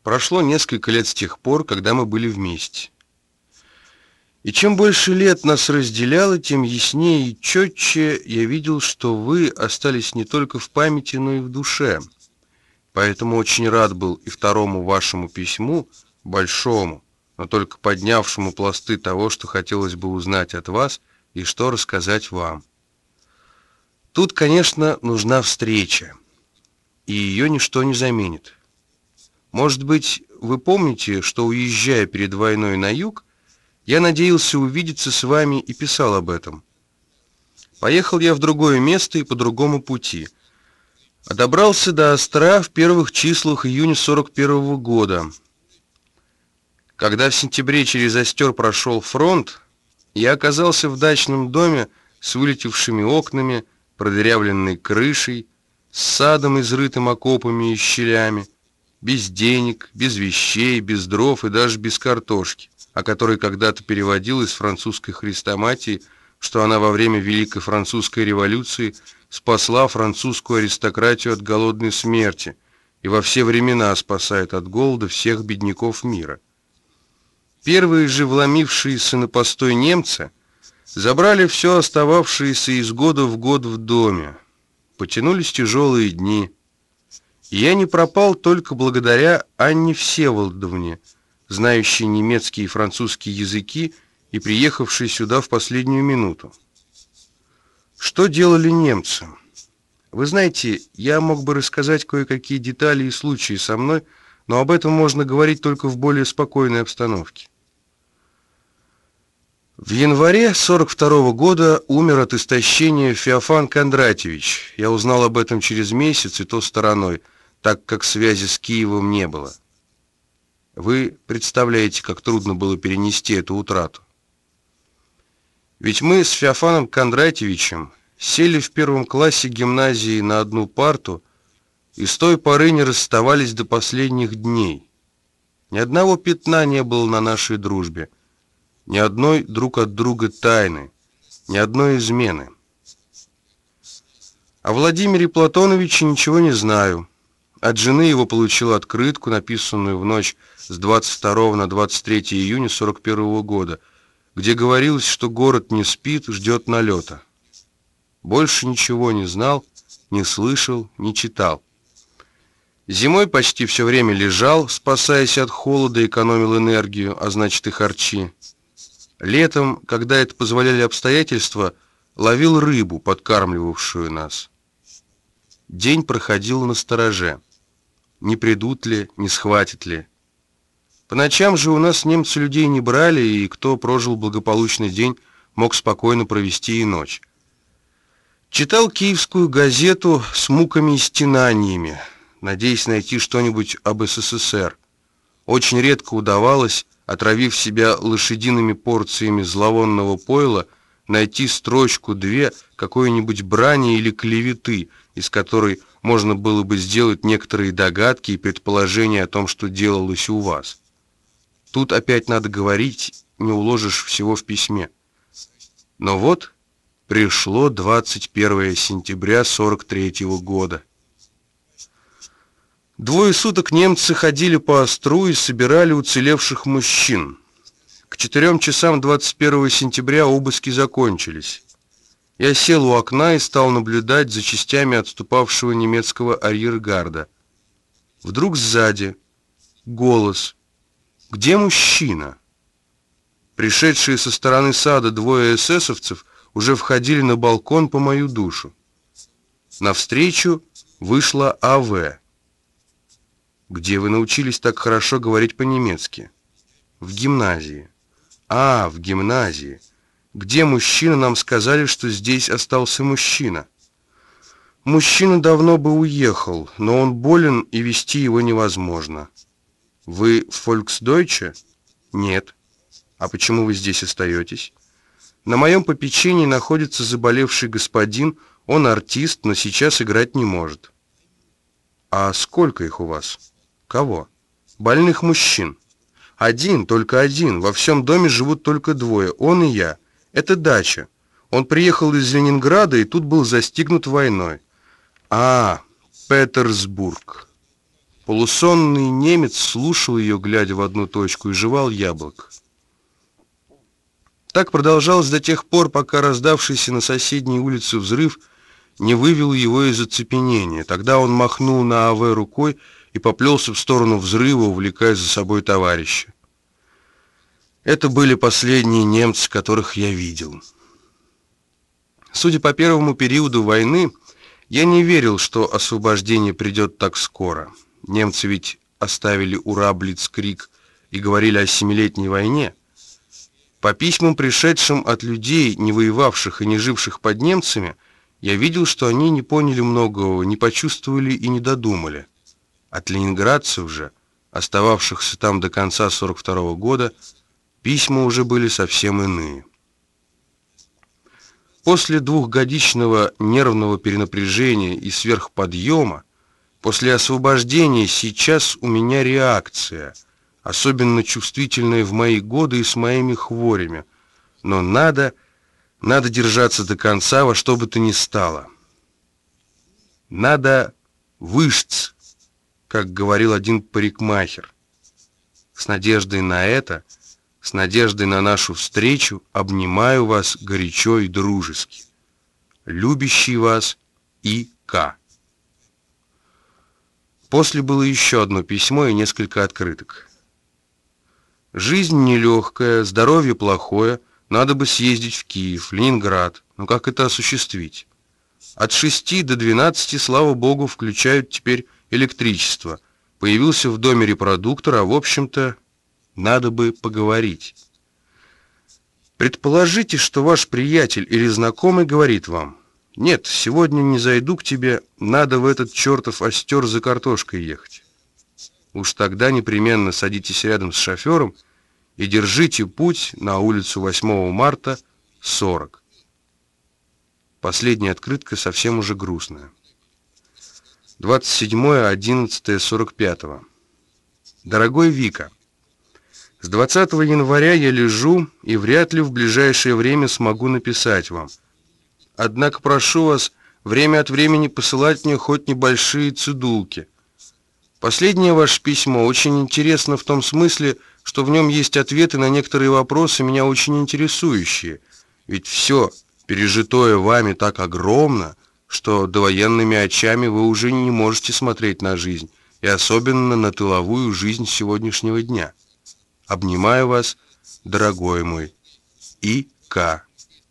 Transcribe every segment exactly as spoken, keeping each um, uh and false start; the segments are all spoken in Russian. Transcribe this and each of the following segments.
Прошло несколько лет с тех пор, когда мы были вместе. И чем больше лет нас разделяло, тем яснее и четче я видел, что вы остались не только в памяти, но и в душе. Поэтому очень рад был и второму вашему письму, большому, но только поднявшему пласты того, что хотелось бы узнать от вас и что рассказать вам. Тут, конечно, нужна встреча, и ее ничто не заменит. Может быть, вы помните, что, уезжая перед войной на юг, я надеялся увидеться с вами и писал об этом. Поехал я в другое место и по другому пути. А добрался до Остра в первых числах июня сорок первого года. Когда в сентябре через Остер прошел фронт, я оказался в дачном доме с вылетевшими окнами, продырявленной крышей, с садом, изрытым окопами и щелями, без денег, без вещей, без дров и даже без картошки, о которой когда-то переводил из французской хрестоматии, что она во время Великой Французской революции спасла французскую аристократию от голодной смерти и во все времена спасает от голода всех бедняков мира. Первые же вломившиеся на постой немцы забрали все остававшееся из года в год в доме. Потянулись тяжелые дни. И я не пропал только благодаря Анне Всеволодовне, знающей немецкий и французский языки и приехавшей сюда в последнюю минуту. Что делали немцы? Вы знаете, я мог бы рассказать кое-какие детали и случаи со мной, но об этом можно говорить только в более спокойной обстановке. В январе сорок второго года умер от истощения Феофан Кондратьевич. Я узнал об этом через месяц, и то стороной, так как связи с Киевом не было. Вы представляете, как трудно было перенести эту утрату. Ведь мы с Феофаном Кондратьевичем сели в первом классе гимназии на одну парту и с той поры не расставались до последних дней. Ни одного пятна не было на нашей дружбе, ни одной друг от друга тайны, ни одной измены. О Владимире Платоновиче ничего не знаю. От жены его получил открытку, написанную в ночь с двадцать второго на двадцать третье июня сорок первого года, где говорилось, что город не спит, ждет налета. Больше ничего не знал, не слышал, не читал. Зимой почти все время лежал, спасаясь от холода, экономил энергию, а значит и харчи. Летом, когда это позволяли обстоятельства, ловил рыбу, подкармливавшую нас. День проходил настороже. Не придут ли, не схватят ли. По ночам же у нас немцы людей не брали, и кто прожил благополучный день, мог спокойно провести и ночь. Читал киевскую газету с муками и стенаниями, надеясь найти что-нибудь об СССР. Очень редко удавалось, отравив себя лошадиными порциями зловонного пойла, найти строчку-две какой-нибудь брани или клеветы, из которой можно было бы сделать некоторые догадки и предположения о том, что делалось у вас. Тут опять надо говорить, не уложишь всего в письме. Но вот пришло двадцать первое сентября сорок третьего года. Двое суток немцы ходили по Остру и собирали уцелевших мужчин. К четырем часам двадцать первого сентября обыски закончились. Я сел у окна и стал наблюдать за частями отступавшего немецкого арьергарда. Вдруг сзади голос: «Где мужчина?» Пришедшие со стороны сада двое эсэсовцев уже входили на балкон по мою душу. Навстречу вышла А В «Где вы научились так хорошо говорить по-немецки?» «В гимназии». «А, в гимназии. Где мужчина? Нам сказали, что здесь остался мужчина». «Мужчина давно бы уехал, но он болен, и везти его невозможно». «Вы в Фольксдойче?» «Нет». «А почему вы здесь остаетесь?» «На моем попечении находится заболевший господин, он артист, но сейчас играть не может». «А сколько их у вас?» «Кого?» «Больных мужчин». «Один, только один. Во всем доме живут только двое, он и я. Это дача. Он приехал из Ленинграда и тут был застигнут войной». «А, Петербург». Полусонный немец слушал ее, глядя в одну точку, и жевал яблоко. Так продолжалось до тех пор, пока раздавшийся на соседней улице взрыв не вывел его из оцепенения. Тогда он махнул на АВ рукой и поплелся в сторону взрыва, увлекая за собой товарища. Это были последние немцы, которых я видел. Судя по первому периоду войны, я не верил, что освобождение придет так скоро. Немцы ведь оставили «Ура, Блицкриг» и говорили о семилетней войне. По письмам, пришедшим от людей, не воевавших и не живших под немцами, я видел, что они не поняли многого, не почувствовали и не додумали. От ленинградцев же, остававшихся там до конца сорок второго года, письма уже были совсем иные. После двухгодичного нервного перенапряжения и сверхподъема, после освобождения сейчас у меня реакция, особенно чувствительная в мои годы и с моими хворями, но надо, надо держаться до конца во что бы то ни стало. Надо вышться, как говорил один парикмахер. С надеждой на это, с надеждой на нашу встречу обнимаю вас горячо и дружески. Любящий вас И К. После было еще одно письмо и несколько открыток. Жизнь нелегкая, здоровье плохое, надо бы съездить в Киев, Ленинград. Но как это осуществить? От шести до двенадцати, слава богу, включают теперь электричество. Появился в доме репродуктор, а в общем-то, надо бы поговорить. Предположите, что ваш приятель или знакомый говорит вам: «Нет, сегодня не зайду к тебе, надо в этот чертов Остер за картошкой ехать». Уж тогда непременно садитесь рядом с шофером и держите путь на улицу восьмого марта, сорок. Последняя открытка совсем уже грустная. двадцать седьмое одиннадцатое сорок пятого. Дорогой Вика, с двадцатого января я лежу и вряд ли в ближайшее время смогу написать вам. Однако прошу вас время от времени посылать мне хоть небольшие цедулки. Последнее ваше письмо очень интересно в том смысле, что в нем есть ответы на некоторые вопросы, меня очень интересующие. Ведь все пережитое вами так огромно, что довоенными очами вы уже не можете смотреть на жизнь, и особенно на тыловую жизнь сегодняшнего дня. Обнимаю вас, дорогой мой, И К.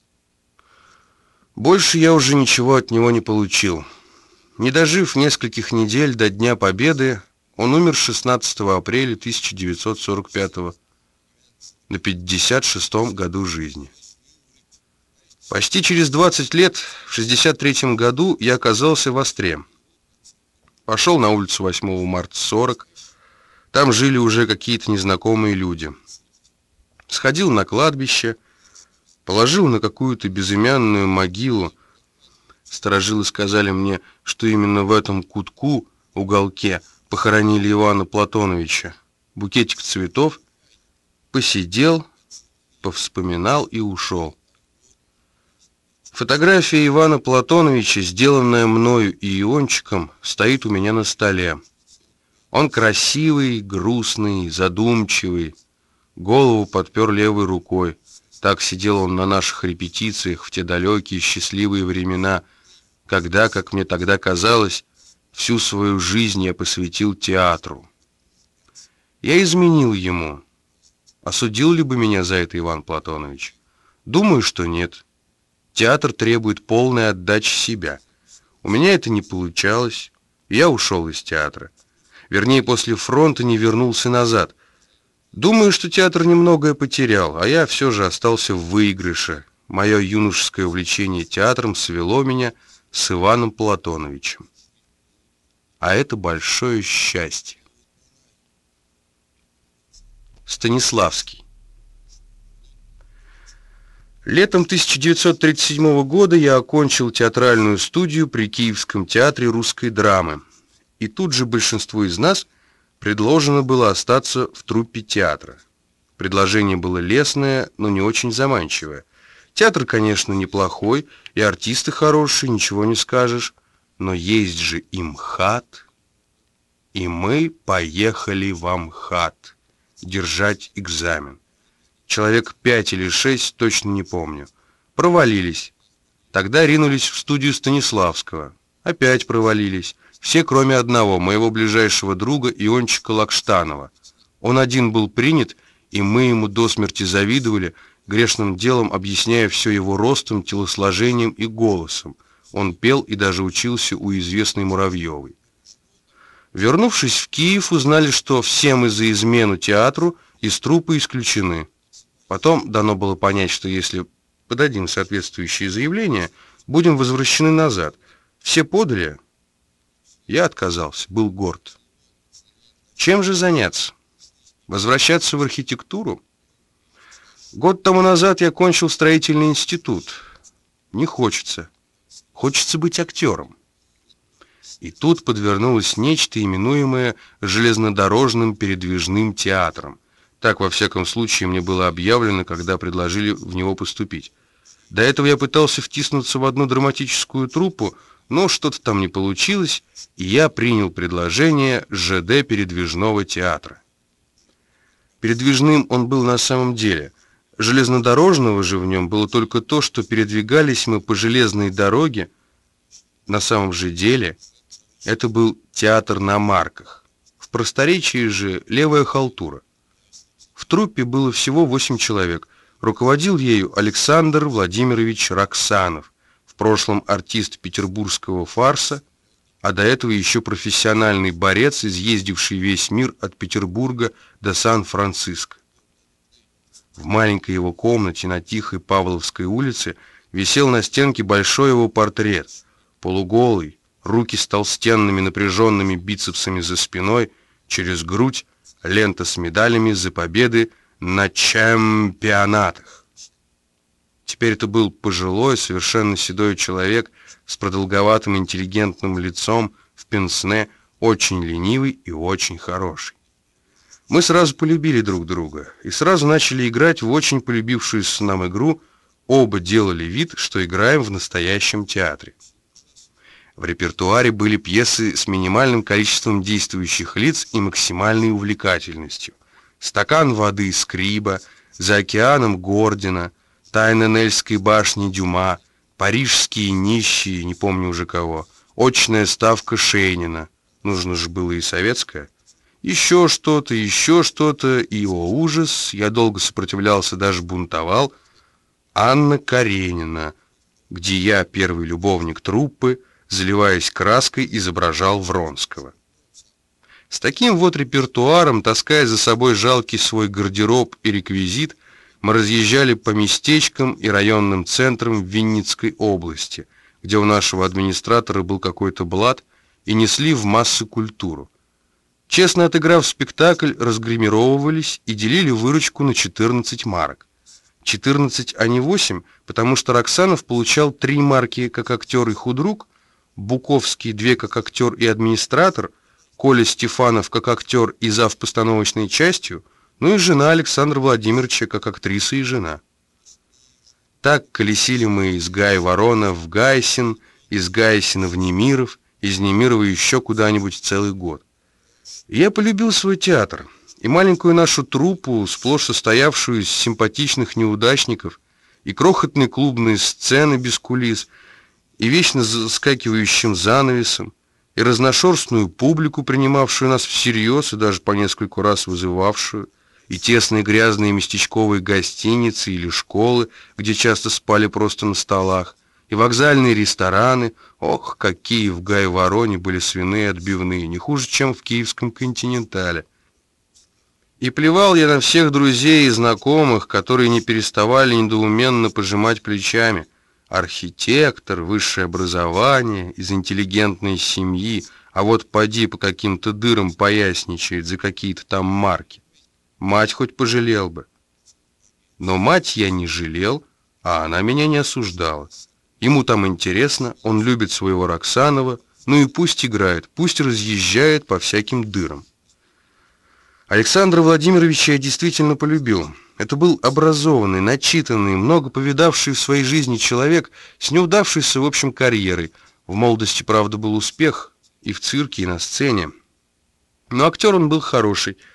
Больше я уже ничего от него не получил. Не дожив нескольких недель до Дня Победы, он умер шестнадцатого апреля тысяча девятьсот сорок пятого на пятьдесят шестом году жизни. Почти через двадцать лет, в шестьдесят третьем году, я оказался в Остре. Пошел на улицу восьмого марта, сорок. Там жили уже какие-то незнакомые люди. Сходил на кладбище, положил на какую-то безымянную могилу. Старожилы сказали мне, что именно в этом кутку, уголке, похоронили Ивана Платоновича. Букетик цветов, посидел, повспоминал и ушел. Фотография Ивана Платоновича, сделанная мною и Иончиком, стоит у меня на столе. Он красивый, грустный, задумчивый, голову подпер левой рукой. Так сидел он на наших репетициях в те далекие счастливые времена, когда, как мне тогда казалось, всю свою жизнь я посвятил театру. Я изменил ему. Осудил ли бы меня за это Иван Платонович? Думаю, что нет. Театр требует полной отдачи себя. У меня это не получалось. Я ушел из театра. Вернее, после фронта не вернулся назад. Думаю, что театр немногое потерял, а я все же остался в выигрыше. Мое юношеское увлечение театром свело меня с Иваном Платоновичем. А это большое счастье. Станиславский. Летом тысяча девятьсот тридцать седьмого года я окончил театральную студию при Киевском театре русской драмы. И тут же большинству из нас предложено было остаться в труппе театра. Предложение было лестное, но не очень заманчивое. Театр, конечно, неплохой, и артисты хорошие, ничего не скажешь, но есть же и МХАТ. и мы поехали в Амхат держать экзамен. Человек пять или шесть, точно не помню. Провалились. Тогда ринулись в студию Станиславского. Опять провалились. Все, кроме одного, моего ближайшего друга Иончика Лакштанова. Он один был принят, и мы ему до смерти завидовали, грешным делом объясняя все его ростом, телосложением и голосом. Он пел и даже учился у известной Муравьевой. Вернувшись в Киев, узнали, что все мы за измену театру из труппы исключены. Потом дано было понять, что если подадим соответствующие заявления, будем возвращены назад. Все подали. Я отказался, был горд. Чем же заняться? Возвращаться в архитектуру? Год тому назад я кончил строительный институт. Не хочется. Хочется быть актером. И тут подвернулось нечто, именуемое железнодорожным передвижным театром. Так, во всяком случае, мне было объявлено, когда предложили в него поступить. До этого я пытался втиснуться в одну драматическую труппу, но что-то там не получилось, и я принял предложение ЖД передвижного театра. Передвижным он был на самом деле. Железнодорожного же в нем было только то, что передвигались мы по железной дороге. На самом же деле это был театр на марках. В просторечии же левая халтура. В труппе было всего восемь человек. Руководил ею Александр Владимирович Роксанов, в прошлом артист петербургского фарса, а до этого еще профессиональный борец, изъездивший весь мир от Петербурга до Сан-Франциско. В маленькой его комнате на тихой Павловской улице висел на стенке большой его портрет, полуголый, руки с толстенными напряженными бицепсами за спиной, через грудь лента с медалями за победы на чемпионатах. Теперь это был пожилой, совершенно седой человек с продолговатым интеллигентным лицом в пенсне, очень ленивый и очень хороший. Мы сразу полюбили друг друга и сразу начали играть в очень полюбившуюся нам игру. Оба делали вид, что играем в настоящем театре. В репертуаре были пьесы с минимальным количеством действующих лиц и максимальной увлекательностью. «Стакан воды» Скриба, «За океаном» Гордина, «Тайна Нельской башни» Дюма, «Парижские нищие», не помню уже кого, «Очная ставка» Шейнина, нужно же было и советское, еще что-то, еще что-то, и, о ужас, я долго сопротивлялся, даже бунтовал, Анна Каренина, где я, первый любовник труппы, заливаясь краской, изображал Вронского. С таким вот репертуаром, таская за собой жалкий свой гардероб и реквизит, мы разъезжали по местечкам и районным центрам в Винницкой области, где у нашего администратора был какой-то блат, и несли в массы культуру. Честно отыграв спектакль, разгримировывались и делили выручку на четырнадцать марок. четырнадцать, а не восемь, потому что Роксанов получал три марки как актер и худрук, Буковский две как актер и администратор, Коля Стефанов как актер и зав. Постановочной частью, ну и жена Александра Владимировича как актриса и жена. Так колесили мы из Гай-Ворона в Гайсин, из Гайсина в Немиров, из Немирова еще куда-нибудь целый год. И я полюбил свой театр и маленькую нашу труппу, сплошь состоявшую из симпатичных неудачников, и крохотные клубные сцены без кулис, и вечно заскакивающим занавесом, и разношерстную публику, принимавшую нас всерьез и даже по нескольку раз вызывавшую, и тесные грязные местечковые гостиницы или школы, где часто спали просто на столах, и вокзальные рестораны. Ох, какие в Гай-Вороне были свиные отбивные, не хуже, чем в киевском «Континентале». И плевал я на всех друзей и знакомых, которые не переставали недоуменно пожимать плечами. Архитектор, высшее образование, из интеллигентной семьи, а вот поди по каким-то дырам поясничает за какие-то там марки. Мать хоть пожалел бы. Но мать я не жалел, а она меня не осуждала. Ему там интересно, он любит своего Роксанова, ну и пусть играет, пусть разъезжает по всяким дырам. Александра Владимировича я действительно полюбил. Это был образованный, начитанный, много повидавший в своей жизни человек с неудавшейся, в общем, карьерой. В молодости, правда, был успех и в цирке, и на сцене. Но актер он был хороший,